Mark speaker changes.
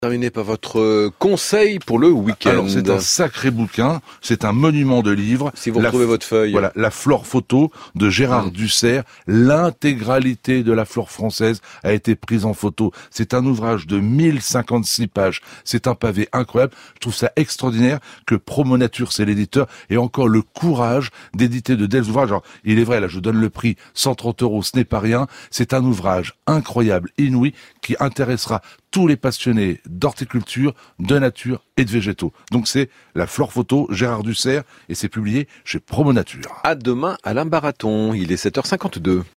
Speaker 1: Terminé par votre conseil pour le week-end.
Speaker 2: Alors c'est un sacré bouquin, c'est un monument de livre.
Speaker 1: Si vous retrouvez votre feuille.
Speaker 2: Voilà, La flore photo de Gérard Dussert. L'intégralité de la flore française a été prise en photo. C'est un ouvrage de 1056 pages. C'est un pavé incroyable. Je trouve ça extraordinaire que Promo Nature, c'est l'éditeur, et encore le courage d'éditer de tels ouvrages. Alors, il est vrai, là je donne le prix, 130 €, ce n'est pas rien. C'est un ouvrage incroyable, inouï, qui intéressera tous les passionnés d'horticulture, de nature et de végétaux. Donc c'est La flore photo, Gérard Dussert, et c'est publié chez Promo Nature.
Speaker 1: À demain, Alain Baraton. Il est 7h52.